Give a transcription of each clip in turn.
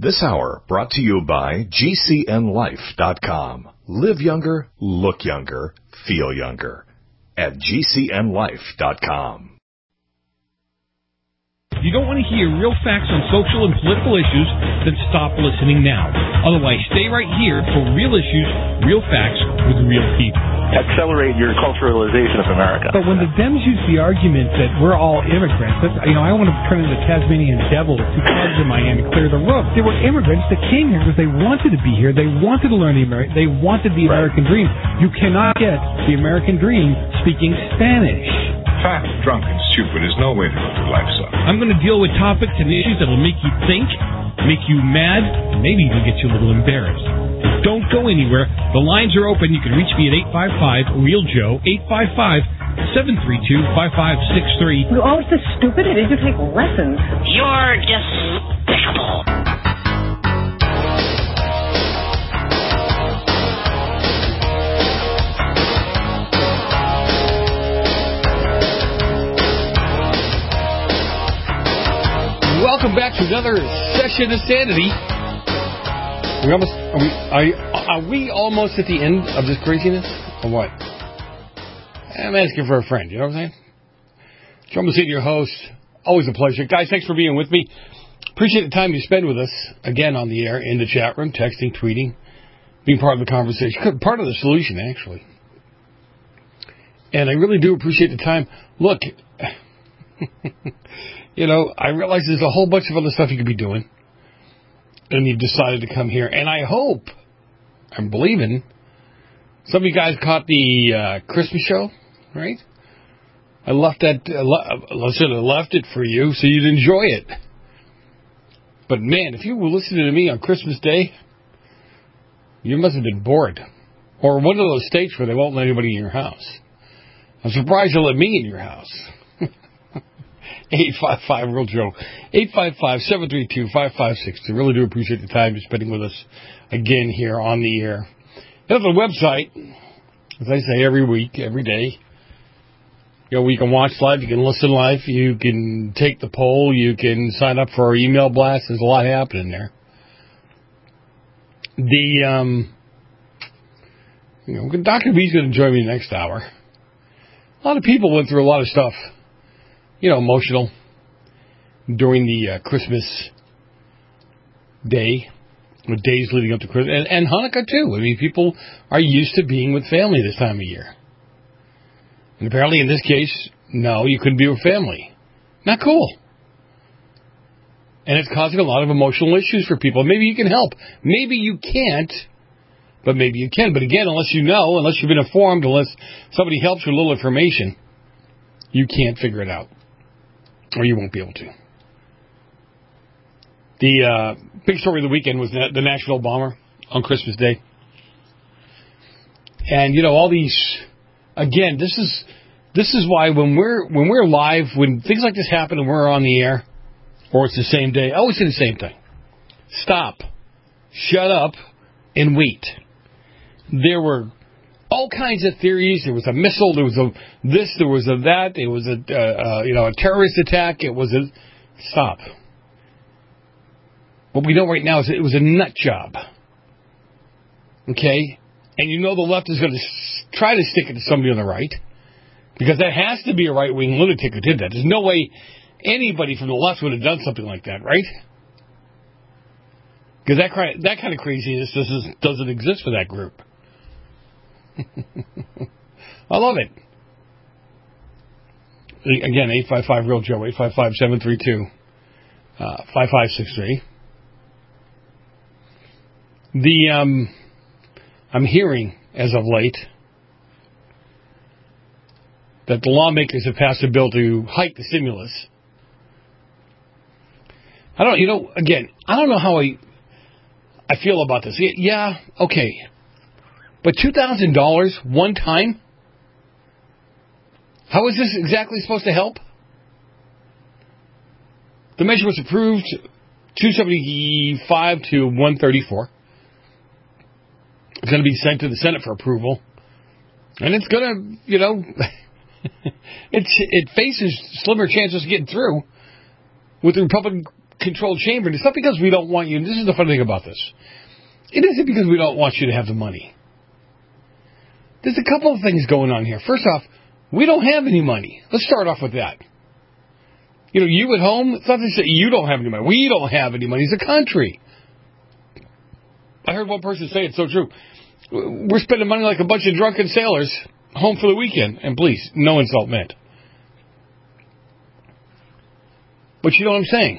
This hour brought to you by GCNLife.com. Live younger, look younger, feel younger. At GCNLife.com. You don't want to hear real facts on social and political issues? Then stop listening now. Otherwise, stay right here for real issues, real facts with real people. Accelerate your culturalization of America. But when the Dems use the argument that we're all immigrants, I want to turn into the Tasmanian devil with two clubs in my hand and clear the roof. They were immigrants that came here because they wanted to be here. They wanted to learn they wanted the American dream. You cannot get the American dream speaking Spanish. Fat, drunk, and stupid is no way to live your life, son. I'm going to deal with topics and issues that will make you think, make you mad, and maybe even get you a little embarrassed. Don't go anywhere. The lines are open. You can reach me at 855-REAL-JOE, 855-732-5563. You're always so stupid. I need to take lessons. You're despicable. Welcome back to another session of sanity. Are we almost at the end of this craziness, or what? I'm asking for a friend. You know what I'm saying? Joe Messina, your host. Always a pleasure, guys. Thanks for being with me. Appreciate the time you spend with us again on the air, in the chat room, texting, tweeting, being part of the conversation, part of the solution, actually. And I really do appreciate the time. Look. I realize there's a whole bunch of other stuff you could be doing, and you've decided to come here. And I hope, I'm believing, some of you guys caught the Christmas show, right? I should have left it for you so you'd enjoy it. But man, if you were listening to me on Christmas Day, you must have been bored. Or one of those states where they won't let anybody in your house. I'm surprised they'll let me in your house. 855-REAL-JOE, 855-732-5563. Really do appreciate the time you're spending with us again here on the air. Head to the website, as I say, every week, every day. You can watch live, you can listen live, you can take the poll, you can sign up for our email blast. There's a lot happening there. Dr. B's going to join me next hour. A lot of people went through a lot of stuff. Emotional during the Christmas day, the days leading up to Christmas, and Hanukkah too. I mean, people are used to being with family this time of year. And apparently in this case, no, you couldn't be with family. Not cool. And it's causing a lot of emotional issues for people. Maybe you can help. Maybe you can't, but maybe you can. But again, unless you know, unless you've been informed, unless somebody helps with a little information, you can't figure it out. Or you won't be able to. The big story of the weekend was the Nashville bomber on Christmas Day. And, all these... Again, this is why when we're live, when things like this happen and we're on the air, or it's the same day, I always say the same thing. Stop. Shut up and wait. There were all kinds of theories. There was a missile. There was a this. There was a that. It was a terrorist attack. It was a stop. What we know right now is it was a nut job. Okay, and the left is going to try to stick it to somebody on the right, because that has to be a right wing lunatic who did that. There's no way anybody from the left would have done something like that, right? Because that kind of craziness doesn't exist for that group. I love it. Again, 855-REAL-JOE, 855-732-5563. I'm hearing, as of late, that the lawmakers have passed a bill to hike the stimulus. I don't know how I feel about this. Yeah, okay. But $2,000 one time? How is this exactly supposed to help? The measure was approved 275 to 134. It's going to be sent to the Senate for approval. And it's going to, it faces slimmer chances of getting through with the Republican controlled chamber. It's not because we don't want you. This is the funny thing about this. It isn't because we don't want you to have the money. There's a couple of things going on here. First off, we don't have any money. Let's start off with that. You know, you at home, it's not to say you don't have any money. We don't have any money as a country. I heard one person say it's so true. We're spending money like a bunch of drunken sailors home for the weekend. And please, no insult meant. But you know what I'm saying?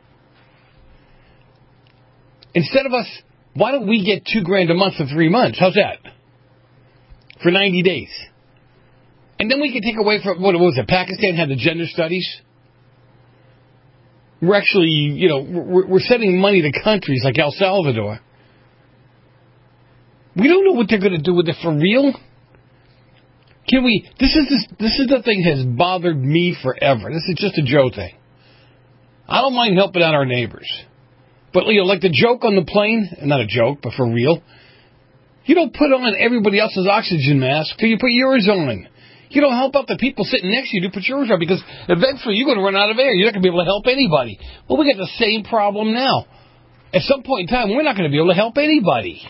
Instead of us, why don't we get $2,000 a month for 3 months? How's that? For 90 days. And then we can take away from, what was it, Pakistan had the gender studies? We're actually, you know, we're sending money to countries like El Salvador. We don't know what they're going to do with it for real. Can we, this is the thing that has bothered me forever. This is just a Joe thing. I don't mind helping out our neighbors. But, you know, like the joke on the plane, not a joke, but for real, you don't put on everybody else's oxygen mask till you put yours on. You don't help out the people sitting next to you to put yours on because eventually you're going to run out of air. You're not going to be able to help anybody. Well, we got the same problem now. At some point in time, we're not going to be able to help anybody.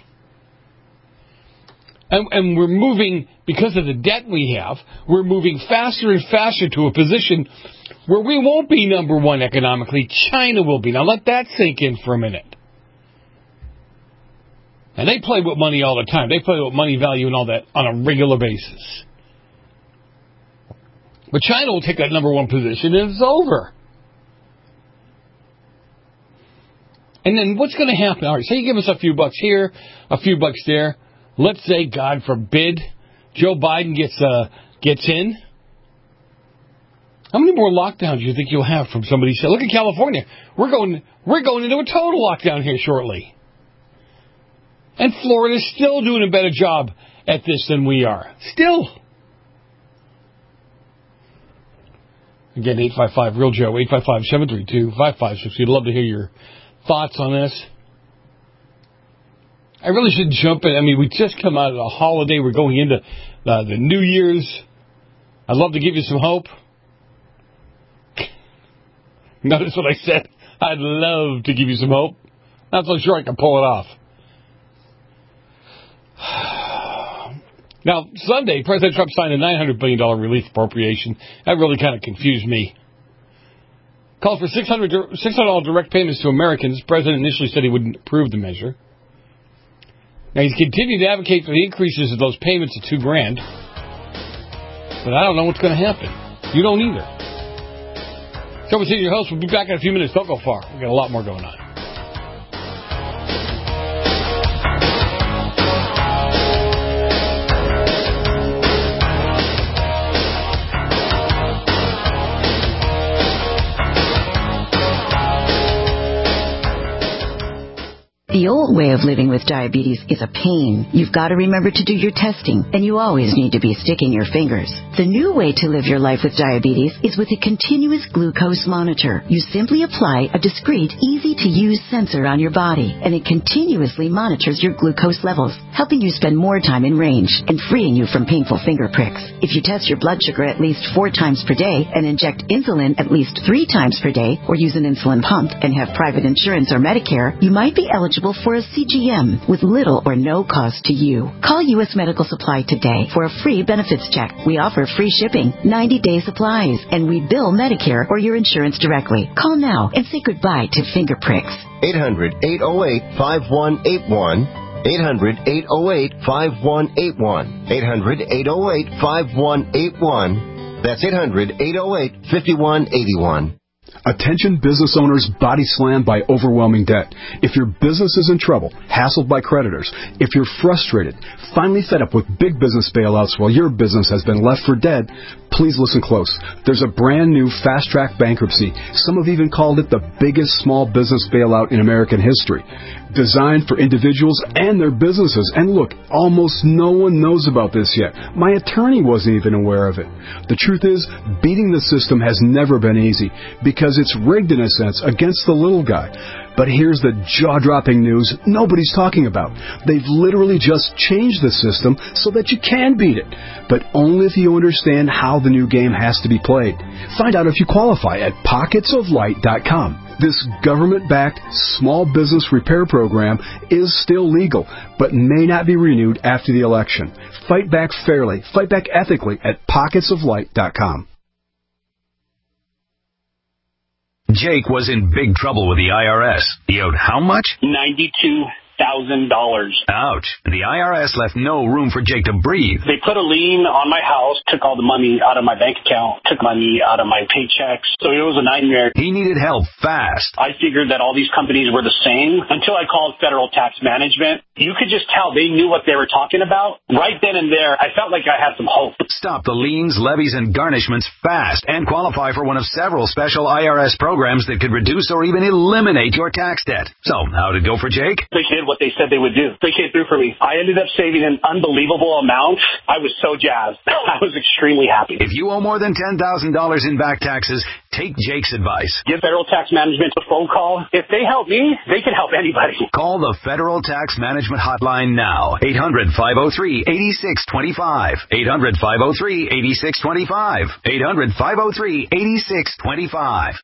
And we're moving, because of the debt we have, we're moving faster and faster to a position where we won't be number one economically. China will be. Now let that sink in for a minute. And they play with money all the time. They play with money value and all that on a regular basis. But China will take that number one position and it's over. And then what's going to happen? All right, say you give us a few bucks here, a few bucks there. Let's say, God forbid, Joe Biden gets in. How many more lockdowns do you think you'll have from somebody saying, look at California, we're going into a total lockdown here shortly. And Florida's still doing a better job at this than we are. Still. Again, 855-REAL-JOE, 855-732-5560. We'd love to hear your thoughts on this. I really should jump in. I mean, we just come out of a holiday. We're going into the New Year's. I'd love to give you some hope. Notice what I said. I'd love to give you some hope. Not so sure I can pull it off. Now, Sunday, President Trump signed a $900 billion relief appropriation. That really kind of confused me. Called for $600 direct payments to Americans. The president initially said he wouldn't approve the measure. Now, he's continued to advocate for the increases of those payments to $2,000. But I don't know what's going to happen. You don't either. So we'll see your host. We'll be back in a few minutes. Don't go far. We've got a lot more going on. The old way of living with diabetes is a pain. You've got to remember to do your testing, and you always need to be sticking your fingers. The new way to live your life with diabetes is with a continuous glucose monitor. You simply apply a discreet, easy-to-use sensor on your body, and it continuously monitors your glucose levels, helping you spend more time in range and freeing you from painful finger pricks. If you test your blood sugar at least 4 times per day and inject insulin at least 3 times per day, or use an insulin pump and have private insurance or Medicare, you might be eligible for a CGM with little or no cost to you. Call U.S. Medical Supply today for a free benefits check. We offer free shipping, 90-day supplies, and we bill Medicare or your insurance directly. Call now and say goodbye to finger pricks. 800-808-5181. 800-808-5181. 800-808-5181. That's 800-808-5181. Attention business owners body slammed by overwhelming debt. If your business is in trouble, hassled by creditors, if you're frustrated, finally fed up with big business bailouts while your business has been left for dead, please listen close. There's a brand new fast-track bankruptcy. Some have even called it the biggest small business bailout in American history. Designed for individuals and their businesses. And look, almost no one knows about this yet. My attorney wasn't even aware of it. The truth is, beating the system has never been easy because it's rigged in a sense against the little guy. But here's the jaw-dropping news nobody's talking about. They've literally just changed the system so that you can beat it, but only if you understand how the new game has to be played. Find out if you qualify at pocketsoflight.com. This government-backed small business repair program is still legal, but may not be renewed after the election. Fight back fairly, fight back ethically at pocketsoflight.com. Jake was in big trouble with the IRS. He owed how much? $92,000. Ouch. The IRS left no room for Jake to breathe. They put a lien on my house, took all the money out of my bank account, took money out of my paychecks. So it was a nightmare. He needed help fast. I figured that all these companies were the same until I called Federal Tax Management. You could just tell they knew what they were talking about. Right then and there, I felt like I had some hope. Stop the liens, levies, and garnishments fast and qualify for one of several special IRS programs that could reduce or even eliminate your tax debt. So, how'd it go for Jake? They did what they said they would do. They came through for me. I ended up saving an unbelievable amount. I was so jazzed. I was extremely happy. If you owe more than $10,000 in back taxes, take Jake's advice. Give Federal Tax Management a phone call. If they help me, they can help anybody. Call the Federal Tax Management Hotline now. 800-503-8625. 800-503-8625. 800-503-8625.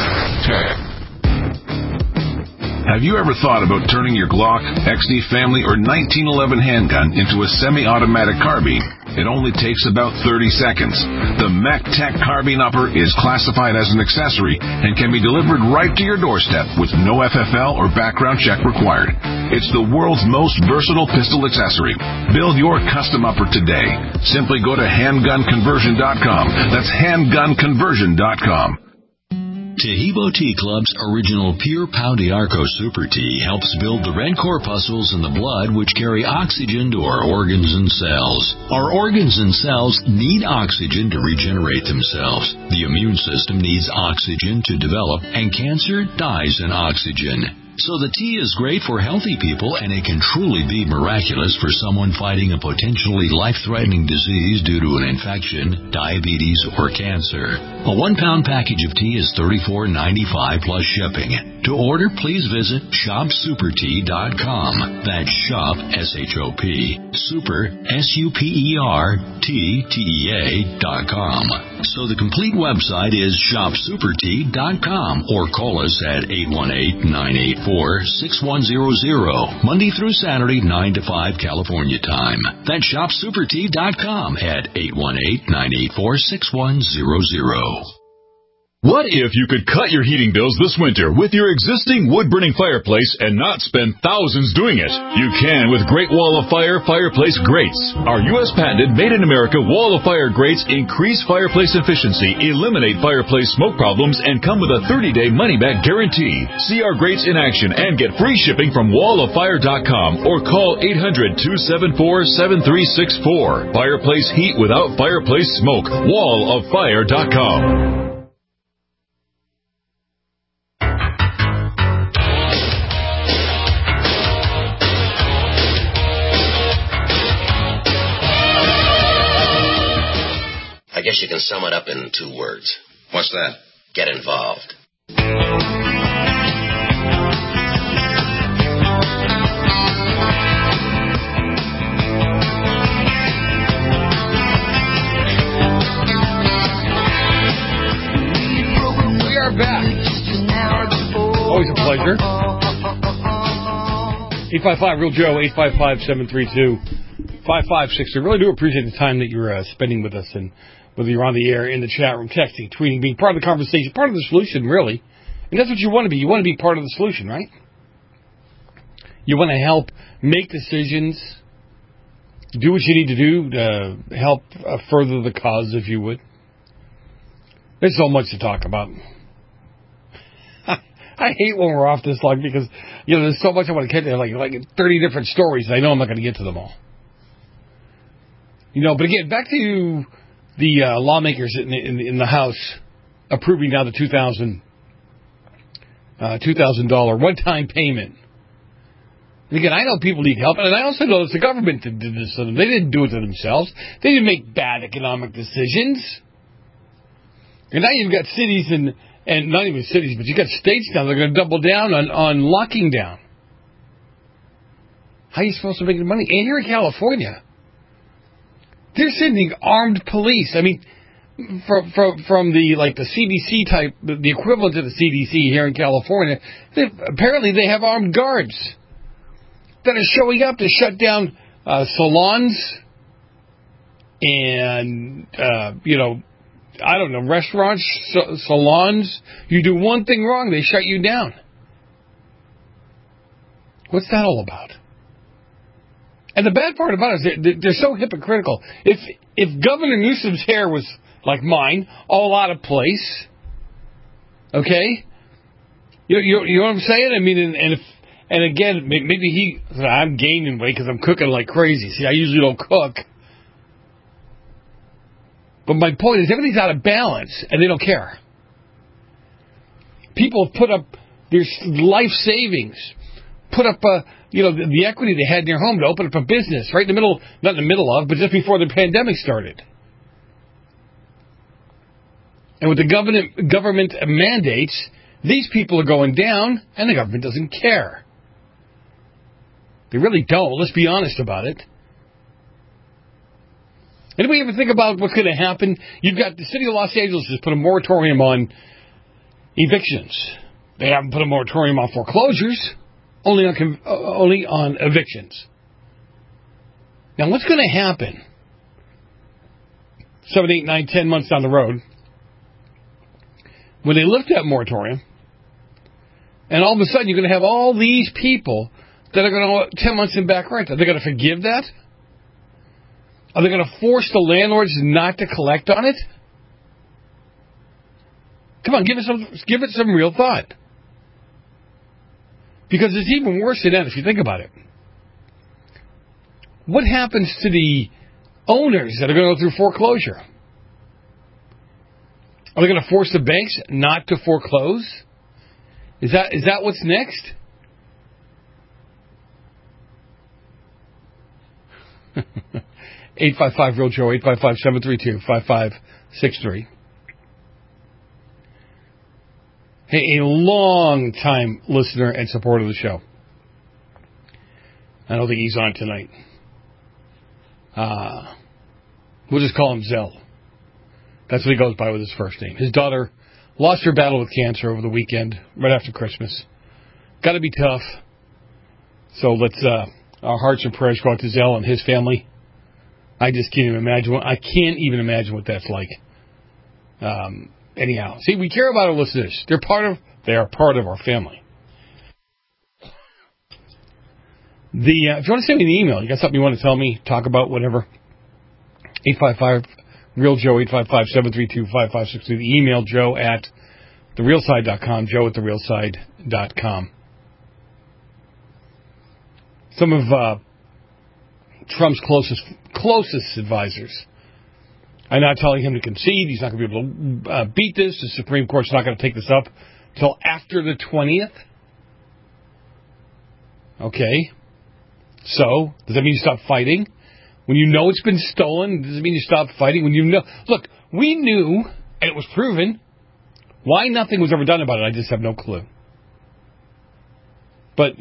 Have you ever thought about turning your Glock, XD Family, or 1911 handgun into a semi-automatic carbine? It only takes about 30 seconds. The MacTac Carbine Upper is classified as an accessory and can be delivered right to your doorstep with no FFL or background check required. It's the world's most versatile pistol accessory. Build your custom upper today. Simply go to handgunconversion.com. That's handgunconversion.com. Taheebo Tea Club's original Pure Pau d'Arco Super Tea helps build the red corpuscles in the blood which carry oxygen to our organs and cells. Our organs and cells need oxygen to regenerate themselves. The immune system needs oxygen to develop, and cancer dies in oxygen. So the tea is great for healthy people, and it can truly be miraculous for someone fighting a potentially life-threatening disease due to an infection, diabetes, or cancer. A 1-pound package of tea is $34.95 plus shipping. To order, please visit shopsupertea.com. That's shop, S-H-O-P, super, S-U-P-E-R-T-T-E-A.com. So the complete website is shopsupertea.com, or call us at 818-984-6100, Monday through Saturday, 9 to 5 California time. That's shopsupertea.com at 818-984-6100. What if you could cut your heating bills this winter with your existing wood-burning fireplace and not spend thousands doing it? You can with Great Wall of Fire fireplace grates. Our U.S. patented made-in-America Wall of Fire grates increase fireplace efficiency, eliminate fireplace smoke problems, and come with a 30-day money-back guarantee. See our grates in action and get free shipping from walloffire.com or call 800-274-7364. Fireplace heat without fireplace smoke. walloffire.com. I guess you can sum it up in 2 words. What's that? Get involved. We are back. Always a pleasure. 855-REAL-JOE, 855-732-5560. I really do appreciate the time that you're spending with us, and whether you're on the air, in the chat room, texting, tweeting, being part of the conversation, part of the solution, really. And that's what you want to be. You want to be part of the solution, right? You want to help make decisions, do what you need to do to help further the cause, if you would. There's so much to talk about. I hate when we're off this long because, there's so much I want to get there, like 30 different stories, and I know I'm not going to get to them all. But again, back to the lawmakers in the House approving now the $2,000 one-time payment. And again, I know people need help, and I also know it's the government that did this to them. They didn't do it to themselves. They didn't make bad economic decisions. And now you've got cities and And not even cities, but you got states now that are going to double down on locking down. How are you supposed to make money? And here in California, they're sending armed police. I mean, from the CDC type, the equivalent of the CDC here in California, apparently they have armed guards that are showing up to shut down salons and, I don't know, restaurants, salons. You do one thing wrong, they shut you down. What's that all about? And the bad part about it is they're so hypocritical. If Governor Newsom's hair was like mine, all out of place, okay? You know what I'm saying? I mean, and again, maybe I'm gaining weight because I'm cooking like crazy. See, I usually don't cook. But my point is, everything's out of balance, and they don't care. People have put up their life savings, put up, the equity they had in their home to open up a business right in the middle, not in the middle of, but just before the pandemic started. And with the government mandates, these people are going down, and the government doesn't care. They really don't. Let's be honest about it. Anybody ever think about what's going to happen? You've got the city of Los Angeles has put a moratorium on evictions. They haven't put a moratorium on foreclosures, only on evictions. Now, what's going to happen 7, 8, 9, 10 months down the road when they lift that moratorium, and all of a sudden you're going to have all these people that are going to 10 months in back rent? Are they going to forgive that? Are they going to force the landlords not to collect on it? Come on, give it some real thought. Because it's even worse than that if you think about it. What happens to the owners that are going to go through foreclosure? Are they going to force the banks not to foreclose? Is that what's next? $855-REAL-JOE, 855-732-5563. Hey, a long-time listener and supporter of the show. I don't think he's on tonight. We'll just call him Zell. That's what he goes by with his first name. His daughter lost her battle with cancer over the weekend, right after Christmas. Got to be tough. So let's, our hearts and prayers go out to Zell and his family. I just can't even imagine. I can't even imagine what that's like. Anyhow, see, we care about our listeners. They are part of our family. If you want to send me an email, you got something you want to tell me, talk about, whatever. 855-REAL-JOE, 855-732-5563. The email, joe@therealside.com, joe@therealside.com. Some of Trump's closest advisors are now telling him to concede. He's not going to be able to beat this. The Supreme Court's not going to take this up until after the 20th. Okay. So, does that mean you stop fighting? When you know it's been stolen, does it mean you stop fighting? When you know... Look, we knew, and it was proven, why nothing was ever done about it. I just have no clue. But...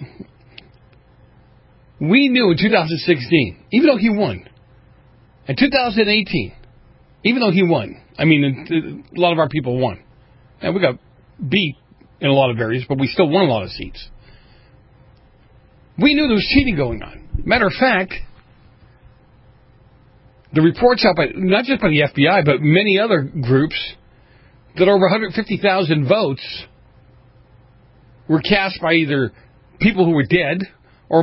we knew in 2016, even though he won, in 2018, even though he won, I mean, a lot of our people won. And we got beat in a lot of areas, but we still won a lot of seats. We knew there was cheating going on. Matter of fact, the reports out by, not just by the FBI, but many other groups, that over 150,000 votes were cast by either people who were dead, or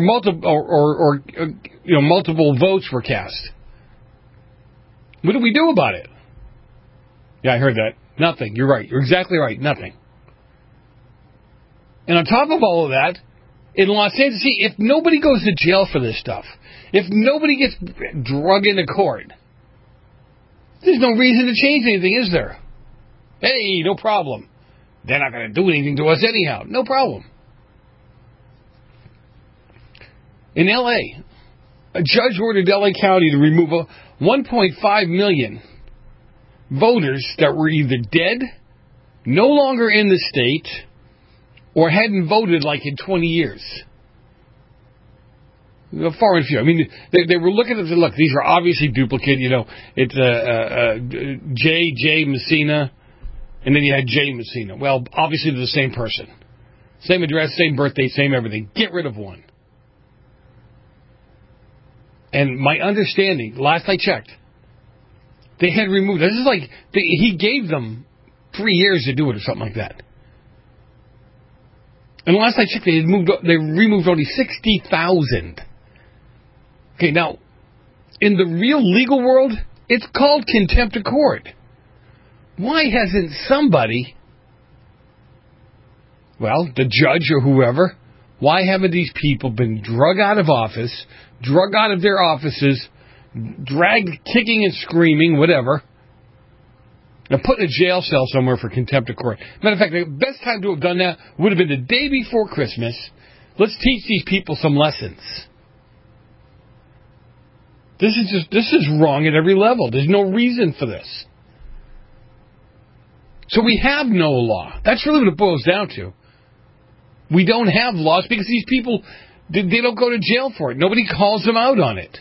multiple votes were cast. What do we do about it? Yeah, I heard that. Nothing. You're right. You're exactly right. Nothing. And on top of all of that, in Los Angeles, see, if nobody goes to jail for this stuff, if nobody gets drug into court, there's no reason to change anything, is there? Hey, no problem. They're not going to do anything to us anyhow. No problem. In L.A., a judge ordered L.A. County to remove 1.5 million voters that were either dead no longer in the state or hadn't voted like in 20 years. Far and few. I mean, they were looking at it and said, look, these are obviously duplicate. You know, it's J. Messina, and then you had J. Messina. Well, obviously they're the same person. Same address, same birthday, same everything. Get rid of one. And my understanding, last I checked, they had removed. This is like he gave them 3 years to do it or something like that. And last I checked, they removed only 60,000. Okay, now in the real legal world, it's called contempt of court. Why hasn't somebody, well, the judge or whoever, why haven't these people been drug out of office, drug out of their offices, dragged kicking and screaming, whatever, and put in a jail cell somewhere for contempt of court? Matter of fact, the best time to have done that would have been the day before Christmas. Let's teach these people some lessons. This is wrong at every level. There's no reason for this. So we have no law. That's really what it boils down to. We don't have laws because these people, they don't go to jail for it. Nobody calls them out on it.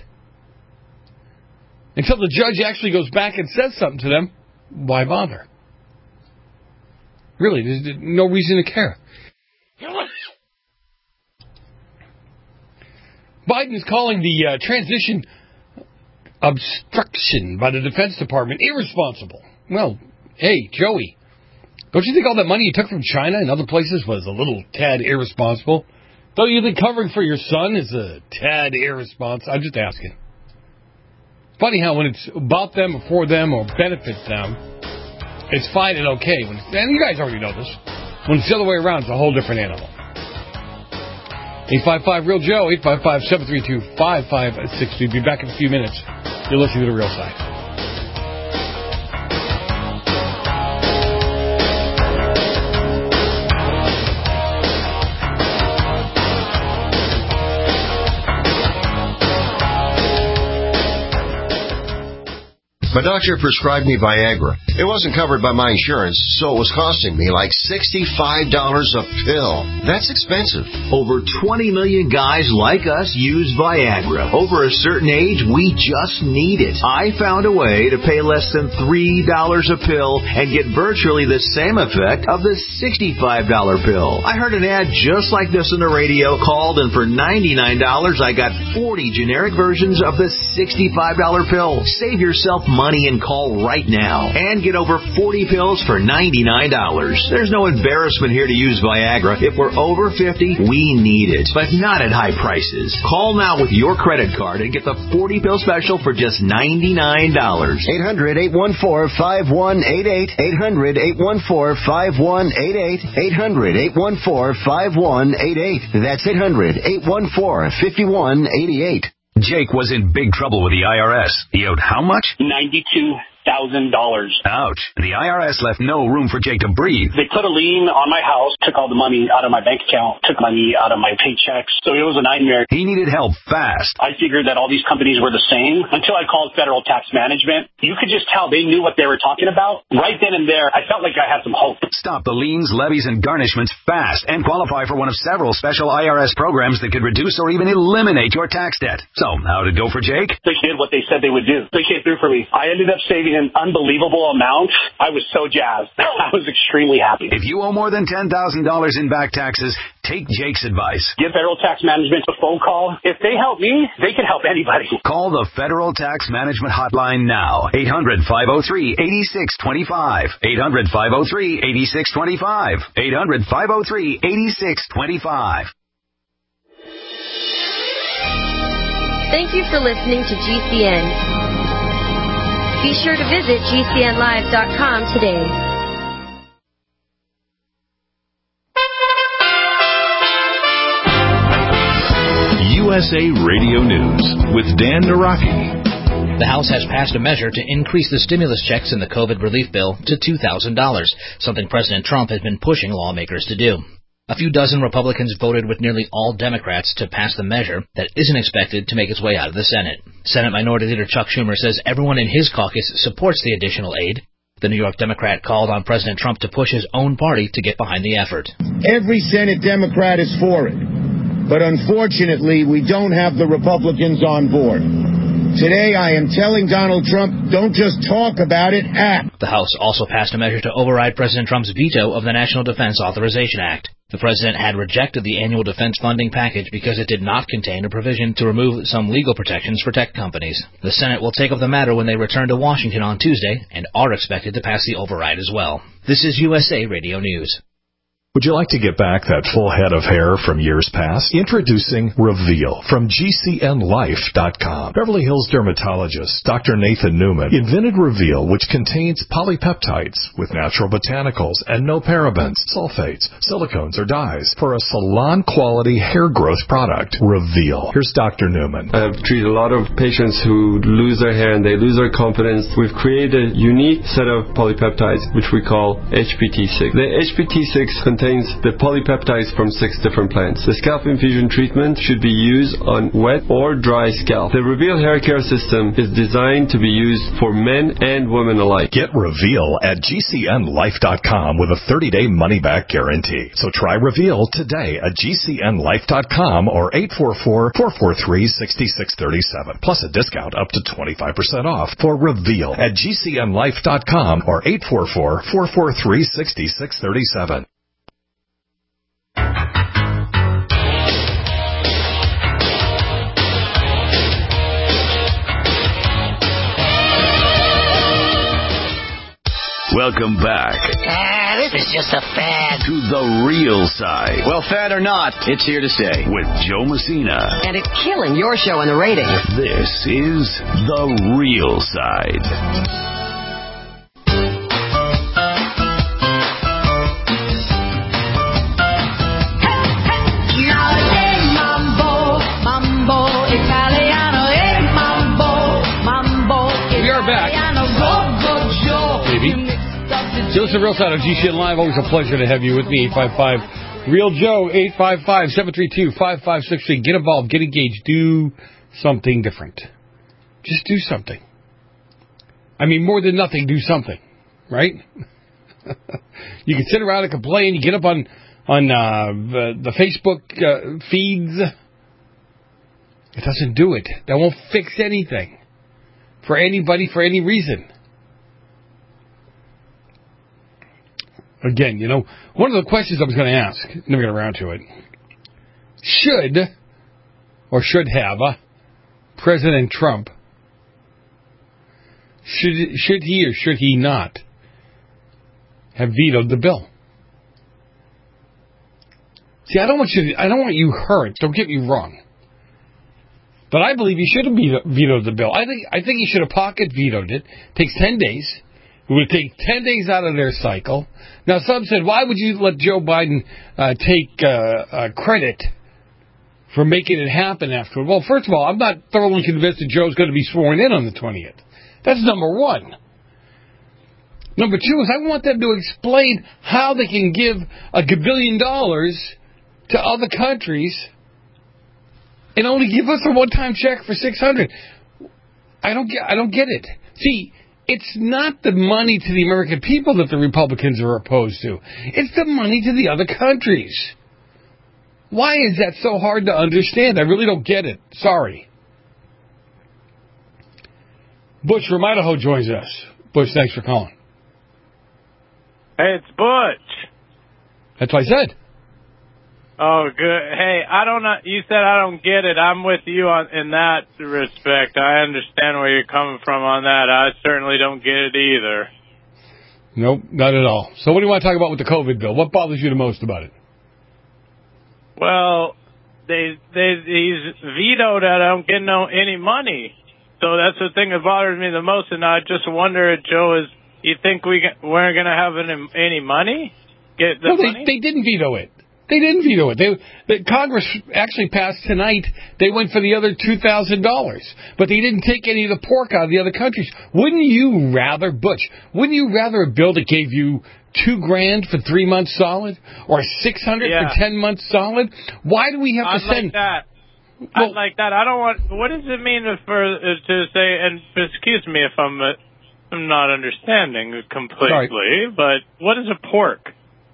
Until the judge actually goes back and says something to them, why bother? Really, there's no reason to care. Biden is calling the transition obstruction by the Defense Department irresponsible. Well, hey, Joey, don't you think all that money you took from China and other places was a little tad irresponsible? Don't you think covering for your son is a tad irresponsible? I'm just asking. Funny how when it's about them or for them or benefits them, it's fine and okay. And you guys already know this. When it's the other way around, it's a whole different animal. 855-REAL-JOE, 855-732-5560. We'll be back in a few minutes. You're listening to The Real Side. My doctor prescribed me Viagra. It wasn't covered by my insurance, so it was costing me like $65 a pill. That's expensive. Over 20 million guys like us use Viagra. Over a certain age, we just need it. I found a way to pay less than $3 a pill and get virtually the same effect of the $65 pill. I heard an ad just like this on the radio, called, and for $99, I got 40 generic versions of the $65 pill. Save yourself money and call right now and get over 40 pills for $99. There's no embarrassment here to use Viagra. If we're over 50, we need it, but not at high prices. Call now with your credit card and get the 40 pill special for just $99. 800-814-5188. 800-814-5188. 800-814-5188. That's 800-814-5188. Jake was in big trouble with the IRS. He owed how much? $92,000. Ouch. The IRS left no room for Jake to breathe. They put a lien on my house, took all the money out of my bank account, took money out of my paychecks. So it was a nightmare. He needed help fast. I figured that all these companies were the same until I called Federal Tax Management. You could just tell they knew what they were talking about. Right then and there, I felt like I had some hope. Stop the liens, levies, and garnishments fast and qualify for one of several special IRS programs that could reduce or even eliminate your tax debt. So, how did it go for Jake? They did what they said they would do. They came through for me. I ended up saving an unbelievable amount. I was so jazzed. I was extremely happy. If you owe more than $10,000 in back taxes, take Jake's advice. Give Federal Tax Management a phone call. If they help me, they can help anybody. Call the Federal Tax Management Hotline now. 800-503-8625. 800-503-8625. 800-503-8625. Thank you for listening to GCN. Be sure to visit GCNlive.com today. USA Radio News with Dan Naraki. The House has passed a measure to increase the stimulus checks in the COVID relief bill to $2,000, something President Trump has been pushing lawmakers to do. A few dozen Republicans voted with nearly all Democrats to pass the measure that isn't expected to make its way out of the Senate. Senate Minority Leader Chuck Schumer says everyone in his caucus supports the additional aid. The New York Democrat called on President Trump to push his own party to get behind the effort. Every Senate Democrat is for it. But unfortunately, we don't have the Republicans on board. Today, I am telling Donald Trump, don't just talk about it, act. The House also passed a measure to override President Trump's veto of the National Defense Authorization Act. The president had rejected the annual defense funding package because it did not contain a provision to remove some legal protections for tech companies. The Senate will take up the matter when they return to Washington on Tuesday and are expected to pass the override as well. This is USA Radio News. Would you like to get back that full head of hair from years past? Introducing Reveal from GCNLife.com. Beverly Hills dermatologist Dr. Nathan Newman invented Reveal, which contains polypeptides with natural botanicals and no parabens, sulfates, silicones, or dyes for a salon-quality hair growth product. Reveal. Here's Dr. Newman. I've treated a lot of patients who lose their hair and they lose their confidence. We've created a unique set of polypeptides, which we call HPT6. The HPT6 contains the polypeptides from 6 different plants. The scalp infusion treatment should be used on wet or dry scalp. The Reveal hair care system is designed to be used for men and women alike. Get Reveal at GCNLife.com with a 30-day money-back guarantee. So try Reveal today at GCNLife.com or 844-443-6637. Plus a discount up to 25% off for Reveal at GCNLife.com or 844-443-6637. Welcome back. This is just a fad. To the real side. Well, fad or not, it's here to stay. With Joe Messina. And it's killing your show in the ratings. This is The Real Side. We are back. Baby. So this is Real Side of GCN Live. Always a pleasure to have you with me. 855 Real Joe. 855-732-5563. Get involved. Get engaged. Do something different. Just do something. I mean, more than nothing, do something. Right? You can sit around and complain. You get up on the Facebook feeds. It doesn't do it. That won't fix anything. For anybody, for any reason. Again, one of the questions I was going to ask, never got around to it. Should have President Trump, should he or should he not have vetoed the bill? See, I don't want you hurt. Don't get me wrong. But I believe he should have vetoed the bill. I think he should have pocket vetoed it. Takes 10 days. It would take 10 days out of their cycle. Now, some said, why would you let Joe Biden take credit for making it happen afterward? Well, first of all, I'm not thoroughly convinced that Joe's going to be sworn in on the 20th. That's number one. Number two is I want them to explain how they can give $1 billion to other countries and only give us a one-time check for $600. I don't get it. See, it's not the money to the American people that the Republicans are opposed to. It's the money to the other countries. Why is that so hard to understand? I really don't get it. Sorry. Butch from Idaho joins us. Butch, thanks for calling. Hey, it's Butch. That's what I said. Oh, good. Hey, I don't know. You said I don't get it. I'm with you in that respect. I understand where you're coming from on that. I certainly don't get it either. Nope, not at all. So what do you want to talk about with the COVID bill? What bothers you the most about it? Well, he's vetoed it. I don't get any money. So that's the thing that bothers me the most. And I just wonder, Joe, you think we're going to have any money? They didn't veto it. They didn't veto it. The Congress actually passed tonight. They went for the other $2,000, but they didn't take any of the pork out of the other countries. Wouldn't you rather, Butch? Wouldn't you rather a bill that gave you $2,000 for 3 months solid, or $600 for 10 months solid? Why do we have to send? I'd like that. I don't want. What does it mean to say? And excuse me if I'm I'm not understanding completely, but what is a pork?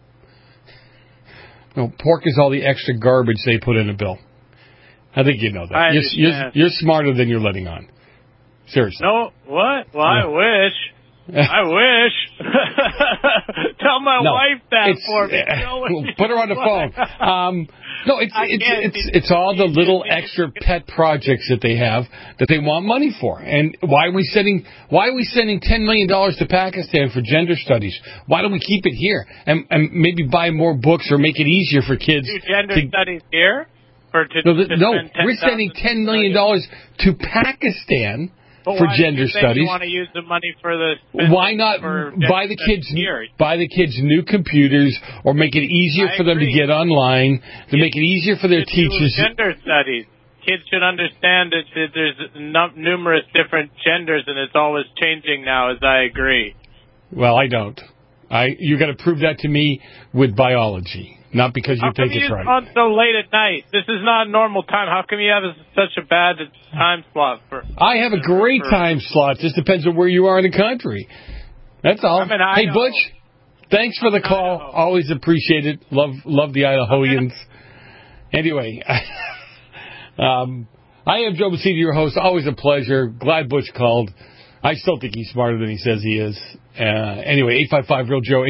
No, pork is all the extra garbage they put in a bill. I think you know that. You're smarter than you're letting on. Seriously. No, what? Well, I wish. I wish. Tell my wife that for me. Put her on the phone. No, it's all the little extra pet projects that they have that they want money for. And why are we sending $10 million to Pakistan for gender studies? Why don't we keep it here and maybe buy more books or make it easier for kids? Do gender studies here? We're sending $10 million to Pakistan. For gender studies. You want to use the money for the? Why not buy the kids new computers, or make it easier for them to get online, to make it easier for their teachers? Gender studies. Kids should understand that there's numerous different genders, and it's always changing now. As I agree. Well, I don't. You got to prove that to me with biology. Not because you think it's right. How come you're on so late at night? This is not a normal time. How come you have such a bad time slot? I have a great time slot. Just depends on where you are in the country. That's all. Hey, Butch, thanks for the call. Always appreciate it. Love the Idahoans. Anyway, I am Joe Messina, your host. Always a pleasure. Glad Butch called. I still think he's smarter than he says he is. Anyway, 855-REAL-JOE,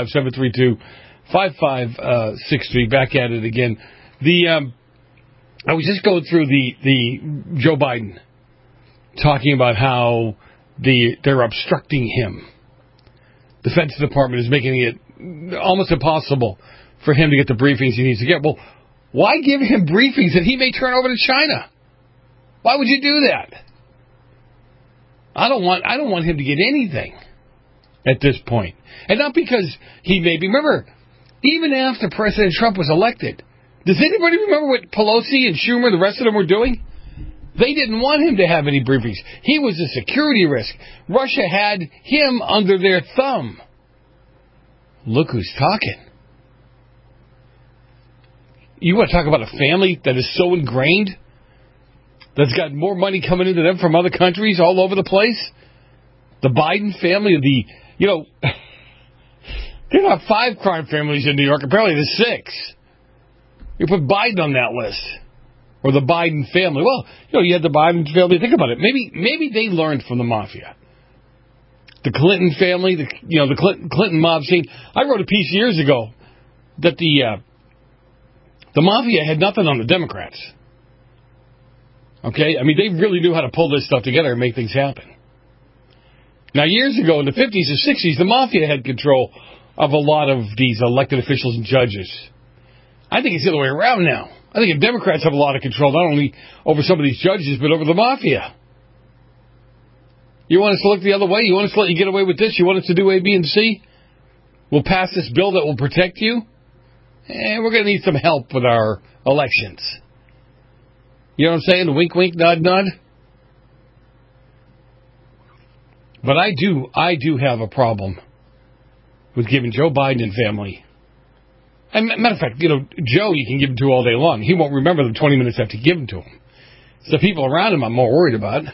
855-732-5563. Back at it again. I was just going through the Joe Biden talking about how they're obstructing him. The Defense Department is making it almost impossible for him to get the briefings he needs to get. Well, why give him briefings that he may turn over to China? Why would you do that? I don't want him to get anything at this point. And not because he may be. Remember, even after President Trump was elected, does anybody remember what Pelosi and Schumer, the rest of them, were doing? They didn't want him to have any briefings. He was a security risk. Russia had him under their thumb. Look who's talking. You want to talk about a family that is so ingrained, that's got more money coming into them from other countries all over the place? The Biden family, there are not 5 crime families in New York. Apparently there's 6. You put Biden on that list. Or the Biden family. Well, you had the Biden family. Think about it. Maybe they learned from the mafia. The Clinton family, the Clinton mob scene. I wrote a piece years ago that the mafia had nothing on the Democrats. Okay? I mean, they really knew how to pull this stuff together and make things happen. Now, years ago, in the 50s and 60s, the mafia had control of a lot of these elected officials and judges. I think it's the other way around now. I think the Democrats have a lot of control, not only over some of these judges, but over the mafia. You want us to look the other way? You want us to let you get away with this? You want us to do A, B, and C? We'll pass this bill that will protect you? And we're going to need some help with our elections. You know what I'm saying? Wink, wink, nod, nod. But I do have a problem with giving Joe Biden and family. And matter of fact, Joe you can give him to all day long. He won't remember them 20 minutes after you give them to him. It's the people around him I'm more worried about.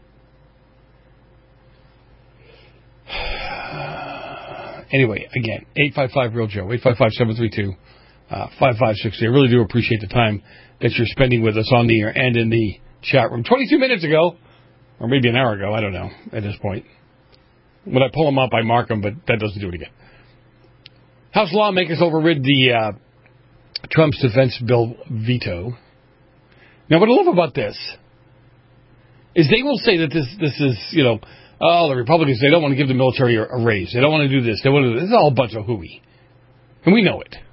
Anyway, again, 855-REAL-JOE, 855-732-5563. I really do appreciate the time that you're spending with us on the air and in the chat room. 22 minutes ago, or maybe an hour ago, I don't know at this point. When I pull them up, I mark them, but that doesn't do it again. House lawmakers overrid the Trump's defense bill veto. Now, what I love about this is they will say that this is, the Republicans, they don't want to give the military a raise. They don't want to do this. They want to do this. This is all a bunch of hooey. And we know it.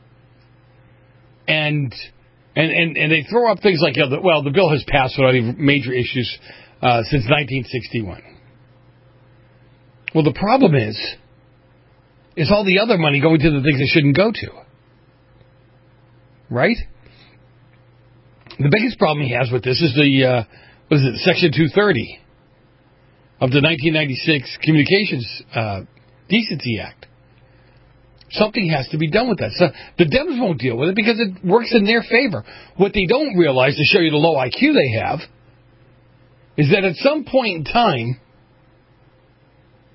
And they throw up things like, the bill has passed without any major issues since 1961. Well, the problem is all the other money going to the things it shouldn't go to. Right? The biggest problem he has with this is Section 230 of the 1996 Communications Decency Act. Something has to be done with that. So the Dems won't deal with it because it works in their favor. What they don't realize, to show you the low IQ they have, is that at some point in time,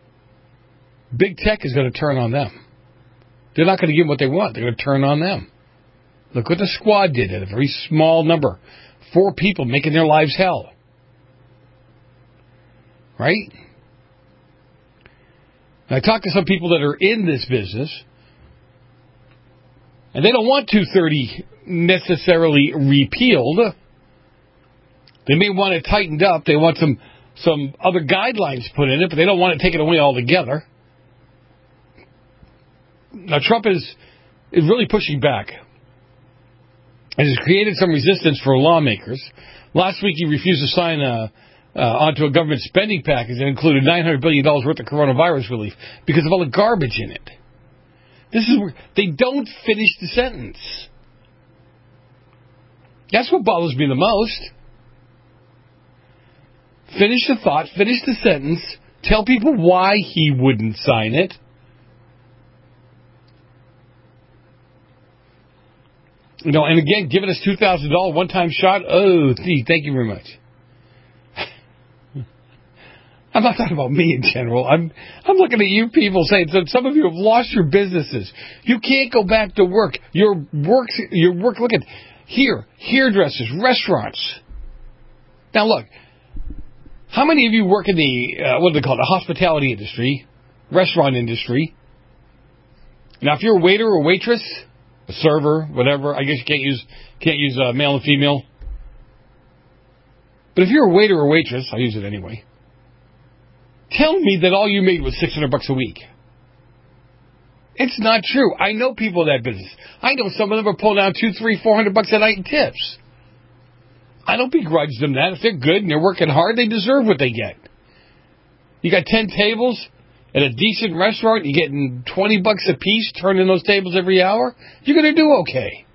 Big tech is going to turn on them. They're not going to give them what they want. They're going to turn on them. Look what the Squad did at a very small number. 4 people making their lives hell. Right? And I talked to some people that are in this business, and they don't want 230 necessarily repealed. They may want it tightened up. They want some other guidelines put in it, but they don't want it taken away altogether. Now, Trump is really pushing back and has created some resistance for lawmakers. Last week, he refused to sign onto a government spending package that included $900 billion worth of coronavirus relief because of all the garbage in it. This is where they don't finish the sentence. That's what bothers me the most. Finish the thought, finish the sentence, tell people why he wouldn't sign it. You know, and again, giving us $2,000 one-time shot. Oh, thank you very much. I'm not talking about me in general. I'm looking at you people saying that some of you have lost your businesses. You can't go back to work. Your work. Look at here, hairdressers, restaurants. Now look, how many of you work in the what do they call it, the hospitality industry, restaurant industry? Now, if you're a waiter or waitress, a server, whatever, I guess you can't use male and female. But if you're a waiter or waitress, I use it anyway. Tell me that all you made was $600 a week. It's not true. I know people in that business. I know some of them are pulling down $200, $300, $400 a night in tips. I don't begrudge them that. If they're good and they're working hard, they deserve what they get. You got 10 tables at a decent restaurant, you're getting $20 a piece, turning those tables every hour, you're going to do okay.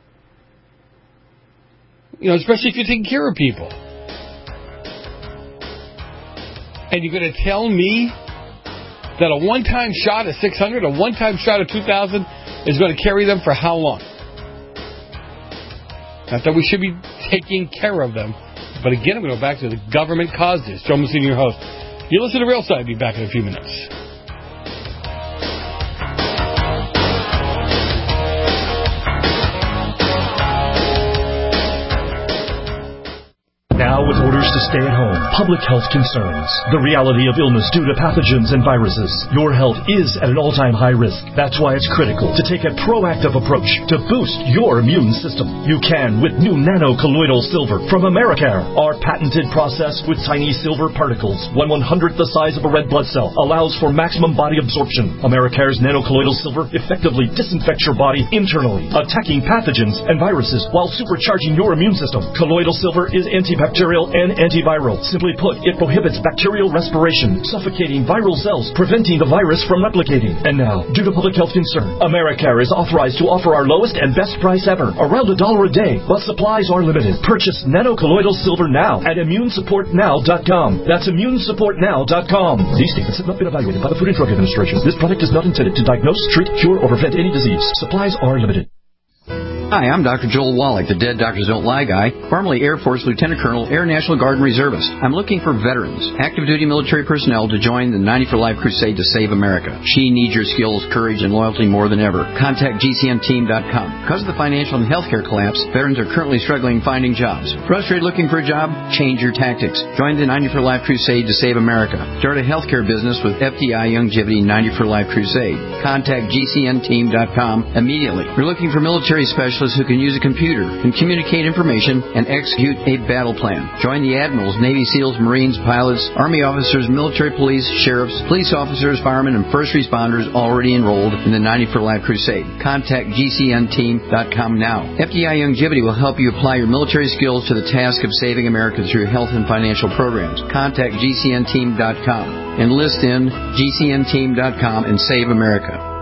You know, especially if you're taking care of people. And you're going to tell me that a one-time shot of $600, a one-time shot of $2,000 is going to carry them for how long? Not that we should be taking care of them. But again, I'm going to go back to the government caused this. Joe Mussini, your host. You listen to Real Side. I'll be back in a few minutes. Now, with orders to stay at home, public health concerns, the reality of illness due to pathogens and viruses, your health is at an all-time high risk. That's why it's critical to take a proactive approach to boost your immune system. You can with new nano-colloidal silver from Americare. Our patented process with tiny silver particles, 1/100th the size of a red blood cell, allows for maximum body absorption. Americare's nano-colloidal silver effectively disinfects your body internally, attacking pathogens and viruses while supercharging your immune system. Colloidal silver is antibacterial and antiviral. Simply put, it prohibits bacterial respiration, suffocating viral cells, preventing the virus from replicating. And now, due to public health concern, Americare is authorized to offer our lowest and best price ever, around $1 a day, but supplies are limited. Purchase nano-colloidal silver now at immunesupportnow.com. That's immunesupportnow.com. These statements have not been evaluated by the Food and Drug Administration. This product is not intended to diagnose, treat, cure, or prevent any disease. Supplies are limited. Hi, I'm Dr. Joel Wallach, the Dead Doctors Don't Lie guy, formerly Air Force Lieutenant Colonel, Air National Guard and Reservist. I'm looking for veterans, active duty military personnel to join the 90 for Life crusade to save America. She needs your skills, courage, and loyalty more than ever. Contact GCNteam.com. Because of the financial and healthcare collapse, veterans are currently struggling finding jobs. Frustrated looking for a job? Change your tactics. Join the 90 for Life crusade to save America. Start a healthcare business with FDI Youngevity 90 for Life crusade. Contact GCNteam.com immediately. We're looking for military specialists who can use a computer, can communicate information, and execute a battle plan. Join the admirals, Navy SEALs, Marines, pilots, Army officers, military police, sheriffs, police officers, firemen, and first responders already enrolled in the 90 for Life crusade. Contact GCNteam.com now. FDI Youngevity will help you apply your military skills to the task of saving America through health and financial programs. Contact GCNteam.com. Enlist in GCNteam.com and save America.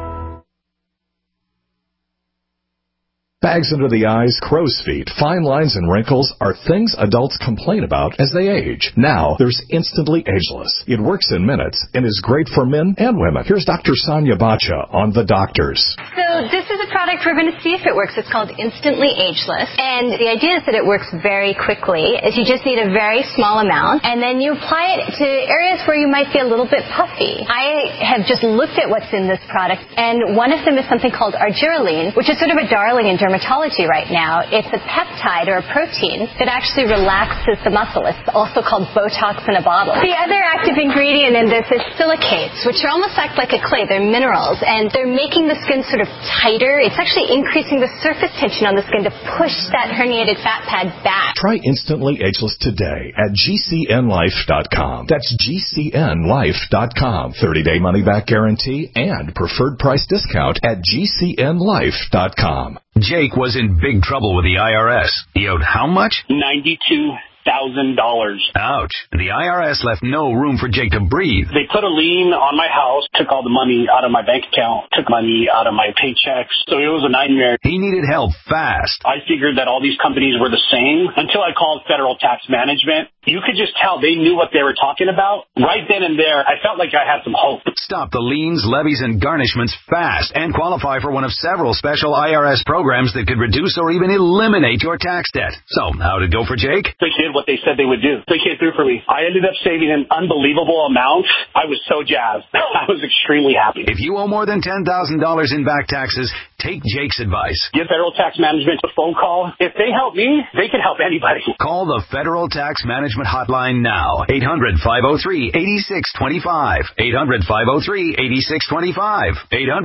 Bags under the eyes, crow's feet, fine lines, and wrinkles are things adults complain about as they age. Now, there's Instantly Ageless. It works in minutes and is great for men and women. Here's Dr. Sonia Bacha on The Doctors. So this is a product, we're going to see if it works. It's called Instantly Ageless. And the idea is that it works very quickly. Is you just need a very small amount, and then you apply it to areas where you might be a little bit puffy. I have just looked at what's in this product, and one of them is something called argireline, which is sort of a darling in dermatology right now. It's a peptide or a protein that actually relaxes the muscle. It's also called Botox in a bottle. The other active ingredient in this is silicates, which are almost act like a clay. They're minerals, and they're making the skin sort of tighter. It's actually increasing the surface tension on the skin to push that herniated fat pad back. Try Instantly Ageless today at GCNlife.com. That's GCNlife.com. 30-day money-back guarantee and preferred price discount at GCNlife.com. Jake was in big trouble with the IRS. He owed how much? $92,000. Ouch. The IRS left no room for Jake to breathe. They put a lien on my house, took all the money out of my bank account, took money out of my paychecks. So it was a nightmare. He needed help fast. I figured that all these companies were the same until I called Federal Tax Management. You could just tell they knew what they were talking about. Right then and there, I felt like I had some hope. Stop the liens, levies, and garnishments fast and qualify for one of several special IRS programs that could reduce or even eliminate your tax debt. So, how'd it go for Jake? They did what they said they would do. They came through for me. I ended up saving an unbelievable amount. I was so jazzed. I was extremely happy. If you owe more than $10,000 in back taxes, take Jake's advice. Give Federal Tax Management a phone call. If they help me, they can help anybody. Call the Federal Tax Management Hotline now. 800-503-8625. 800-503-8625.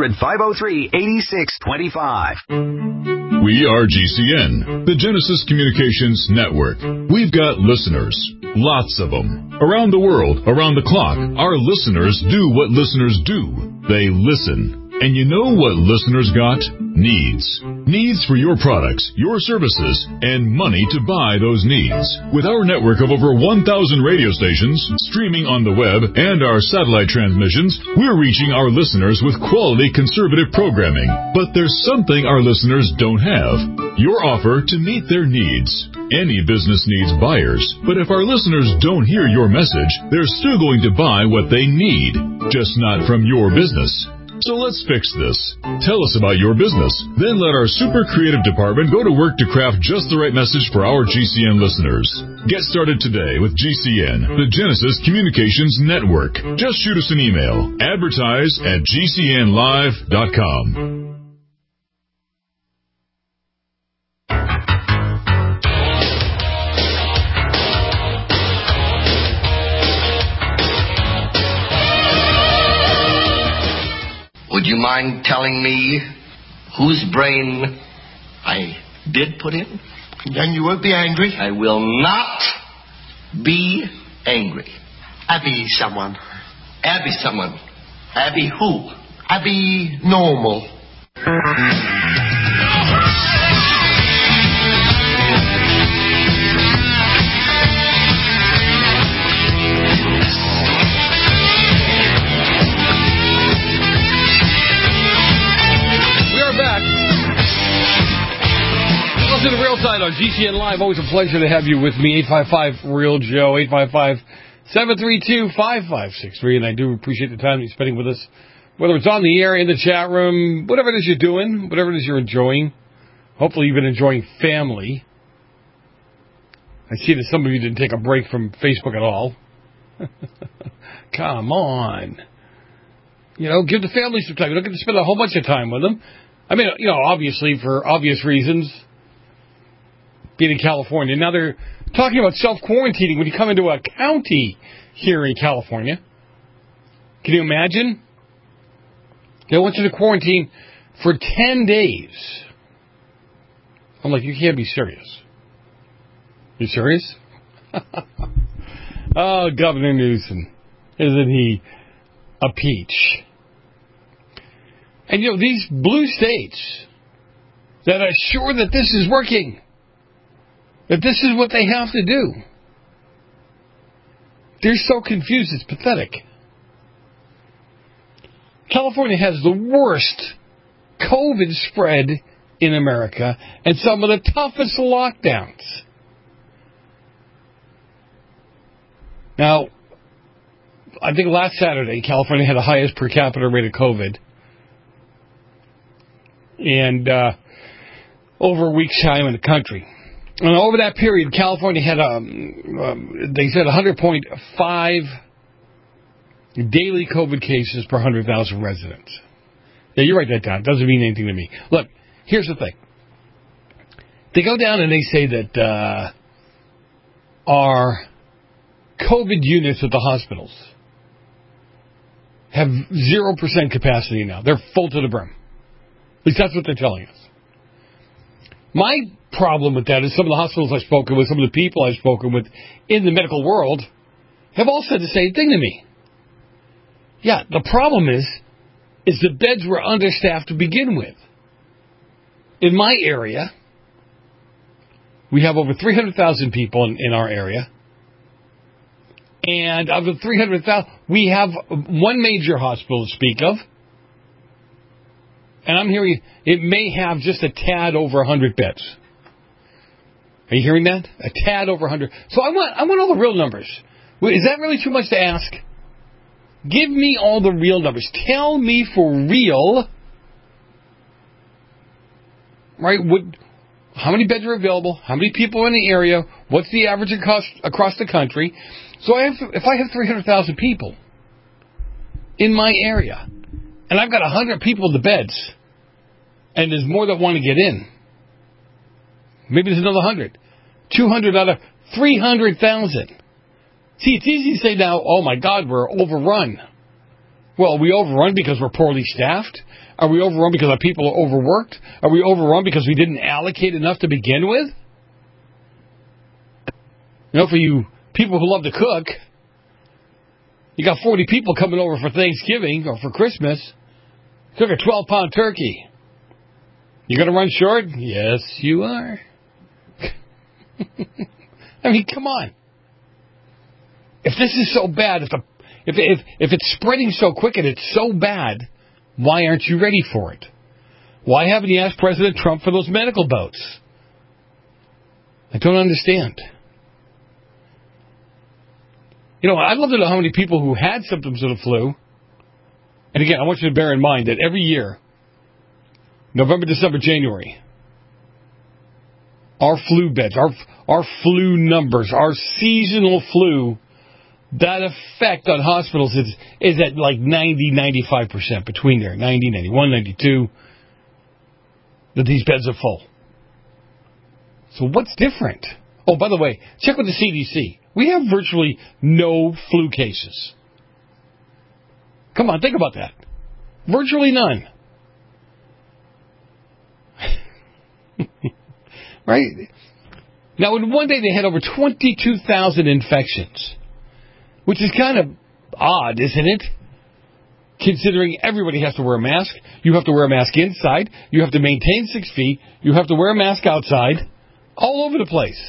800-503-8625. We are GCN, the Genesis Communications Network. We've got listeners, lots of them. Around the world, around the clock, our listeners do what listeners do. They listen. And you know what listeners got? Needs. Needs for your products, your services, and money to buy those needs. With our network of over 1,000 radio stations, streaming on the web, and our satellite transmissions, we're reaching our listeners with quality conservative programming. But there's something our listeners don't have. Your offer to meet their needs. Any business needs buyers, but if our listeners don't hear your message, they're still going to buy what they need, just not from your business. So let's fix this. Tell us about your business. Then let our super creative department go to work to craft just the right message for our GCN listeners. Get started today with GCN, the Genesis Communications Network. Just shoot us an email. Advertise at GCNlive.com. Would you mind telling me whose brain I did put in? Then you won't be angry? I will not be angry. Abby someone. Abby someone. Abby who? Abby normal. To the Real Side on GCN Live. Always a pleasure to have you with me. 855-REAL-JOE, 855-732-5563. And I do appreciate the time you're spending with us, whether it's on the air, in the chat room, whatever it is you're doing, whatever it is you're enjoying. Hopefully you've been enjoying family. I see that some of you didn't take a break from Facebook at all. Come on. You know, give the family some time. You don't get to spend a whole bunch of time with them. I mean, you know, obviously, for obvious reasons, being in California. Now they're talking about self-quarantining when you come into a county here in California. Can you imagine? They want you to quarantine for 10 days. I'm like, you can't be serious. You serious? Oh, Governor Newsom. Isn't he a peach? And, you know, these blue states that are sure that this is working, that this is what they have to do, they're so confused, it's pathetic. California has the worst COVID spread in America and some of the toughest lockdowns. Now, I think last Saturday, California had the highest per capita rate of COVID and over a week's time in the country. And over that period, California had, they said 100.5 daily COVID cases per 100,000 residents. Yeah, you write that down. It doesn't mean anything to me. Look, here's the thing. They go down and they say that our COVID units at the hospitals have 0% capacity now. They're full to the brim. At least that's what they're telling us. My problem with that is some of the hospitals I've spoken with, some of the people I've spoken with in the medical world have all said the same thing to me. Yeah, the problem is the beds were understaffed to begin with. In my area, we have over 300,000 people in our area. And of the 300,000, we have one major hospital to speak of. And I'm hearing it may have just a tad over 100 beds. Are you hearing that? A tad over 100. So I want all the real numbers. Is that really too much to ask? Give me all the real numbers. Tell me for real, right? How many beds are available? How many people are in the area? What's the average cost across the country? So if I have 300,000 people in my area, and I've got 100 people in the beds, and there's more that want to get in, maybe there's another 100. 200 out of 300,000. See, it's easy to say now, oh my God, we're overrun. Well, are we overrun because we're poorly staffed? Are we overrun because our people are overworked? Are we overrun because we didn't allocate enough to begin with? You know, for you people who love to cook, you got 40 people coming over for Thanksgiving or for Christmas. Cook a 12-pound turkey. You going to run short? Yes, you are. I mean, come on. If this is so bad, if it's spreading so quick and it's so bad, why aren't you ready for it? Why haven't you asked President Trump for those medical boats? I don't understand. You know, I'd love to know how many people who had symptoms of the flu, and again, I want you to bear in mind that every year, November, December, January, our flu beds, our flu numbers, our seasonal flu, that effect on hospitals is at like 90-95% between there, 90, 91, 92, that these beds are full. So what's different? Oh, by the way, check with the CDC. We have virtually no flu cases. Come on, think about that. Virtually none. Right? Now, in one day they had over 22,000 infections, which is kind of odd, isn't it? Considering everybody has to wear a mask. You have to wear a mask inside. You have to maintain 6 feet. You have to wear a mask outside. All over the place.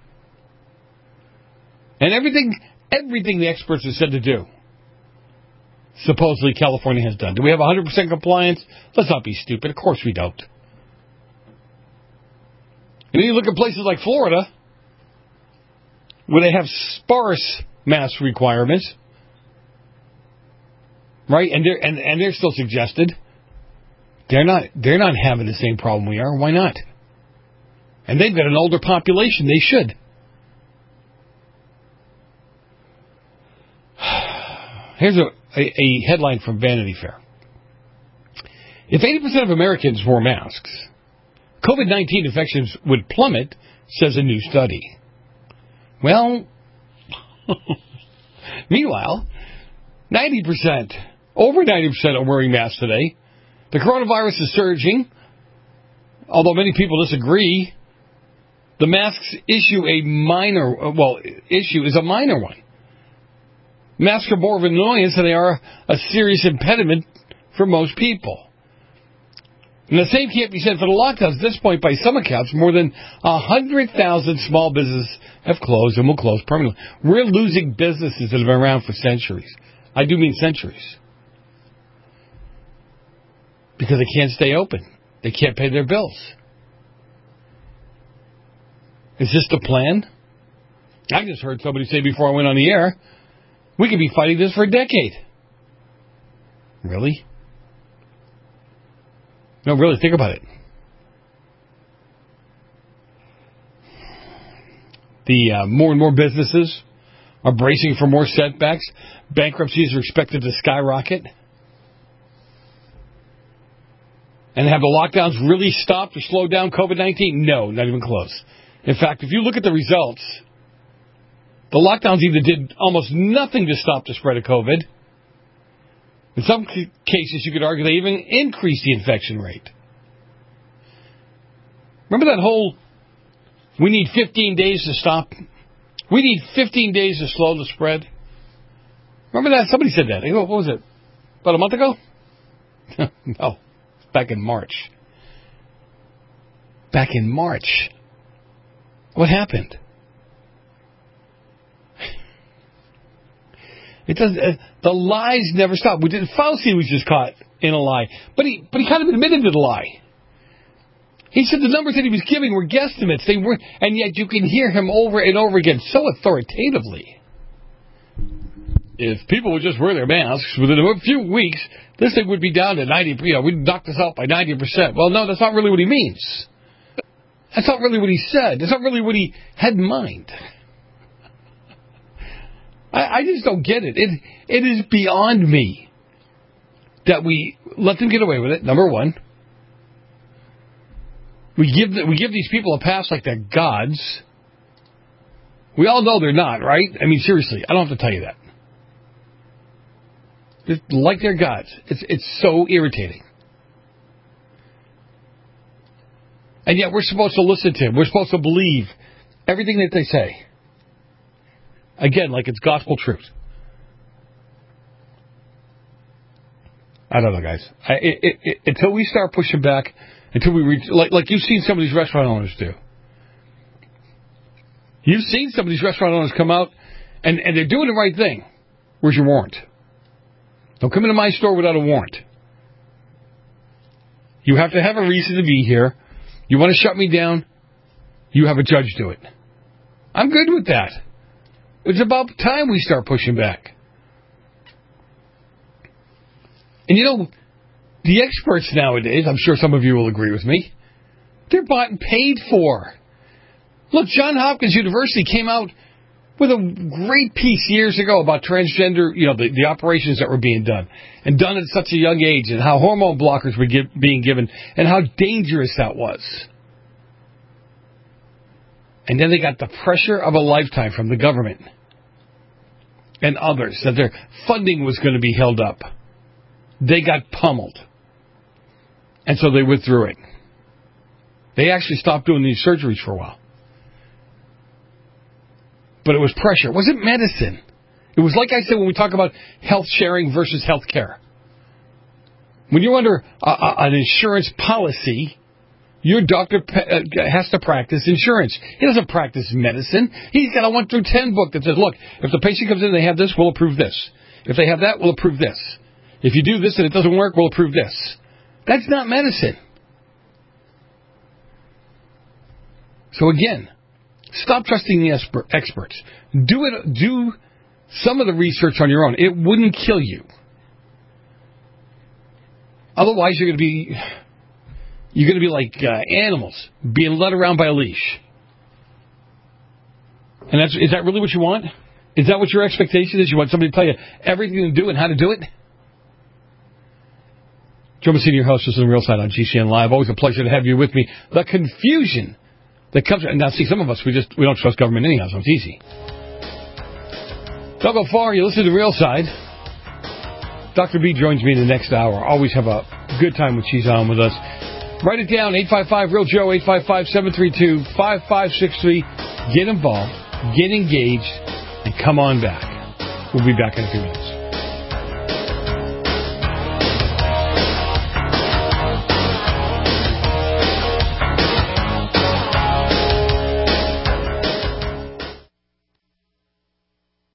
And everything the experts have said to do, supposedly California has done. Do we have 100% compliance? Let's not be stupid. Of course we don't. And then you look at places like Florida, where they have sparse mask requirements, right? And they're still suggested. They're not having the same problem we are. Why not? And they've got an older population. They should. Here's a headline from Vanity Fair. If 80% of Americans wore masks, COVID-19 infections would plummet, says a new study. Well, meanwhile, over 90% are wearing masks today. The coronavirus is surging. Although many people disagree, the masks issue is a minor one. Masks are more of an annoyance than they are a serious impediment for most people. And the same can't be said for the lockdowns. At this point, by some accounts, more than 100,000 small businesses have closed and will close permanently. We're losing businesses that have been around for centuries. I do mean centuries. Because they can't stay open. They can't pay their bills. Is this the plan? I just heard somebody say before I went on the air, we could be fighting this for a decade. Really? No, really, think about it. more and more businesses are bracing for more setbacks. Bankruptcies are expected to skyrocket. And have the lockdowns really stopped or slowed down COVID-19? No, not even close. In fact, if you look at the results, the lockdowns either did almost nothing to stop the spread of COVID. In some cases, you could argue they even increased the infection rate. Remember that whole, we need 15 days to stop? We need 15 days to slow the spread? Remember that? Somebody said that. What was it? About a month ago? No. Back in March. Back in March. What happened? It doesn't. The lies never stop. Fauci was just caught in a lie, but he kind of admitted to the lie. He said the numbers that he was giving were guesstimates. They weren't, and yet you can hear him over and over again so authoritatively. If people would just wear their masks within a few weeks, this thing would be down to 90%. We'd knock this out by 90%. Well, no, that's not really what he means. That's not really what he said. That's not really what he had in mind. I just don't get it. It is beyond me that we let them get away with it, number one. We give these people a pass like they're gods. We all know they're not, right? I mean, seriously, I don't have to tell you that. Just like they're gods. It's so irritating. And yet we're supposed to listen to them. We're supposed to believe everything that they say. Again, like it's gospel truth. I don't know, guys. Until we start pushing back, until we reach, like you've seen some of these restaurant owners do. You've seen some of these restaurant owners come out, and they're doing the right thing. Where's your warrant? Don't come into my store without a warrant. You have to have a reason to be here. You want to shut me down? You have a judge do it. I'm good with that. It's about time we start pushing back. And the experts nowadays, I'm sure some of you will agree with me, they're bought and paid for. Look, Johns Hopkins University came out with a great piece years ago about transgender, the operations that were being done, and done at such a young age, and how hormone blockers were being given, and how dangerous that was. And then they got the pressure of a lifetime from the government and others that their funding was going to be held up. They got pummeled. And so they withdrew it. They actually stopped doing these surgeries for a while. But it was pressure. It wasn't medicine. It was like I said when we talk about health sharing versus health care. When you're under an insurance policy, your doctor has to practice insurance. He doesn't practice medicine. He's got a 1 through 10 book that says, look, if the patient comes in and they have this, we'll approve this. If they have that, we'll approve this. If you do this and it doesn't work, we'll approve this. That's not medicine. So again, stop trusting the experts. Do some of the research on your own. It wouldn't kill you. Otherwise, you're going to be like animals being led around by a leash. And is that really what you want? Is that what your expectation is? You want somebody to tell you everything to do and how to do it? Joe Messina, your host, is on the Real Side on GCN Live. Always a pleasure to have you with me. The confusion that comes... Now, see, some of us, we don't trust government anyhow, so it's easy. Don't go far. You listen to The Real Side. Dr. B joins me in the next hour. Always have a good time when she's on with us. Write it down, 855-REAL-JOE, 855-732-5563. Get involved, get engaged, and come on back. We'll be back in a few minutes.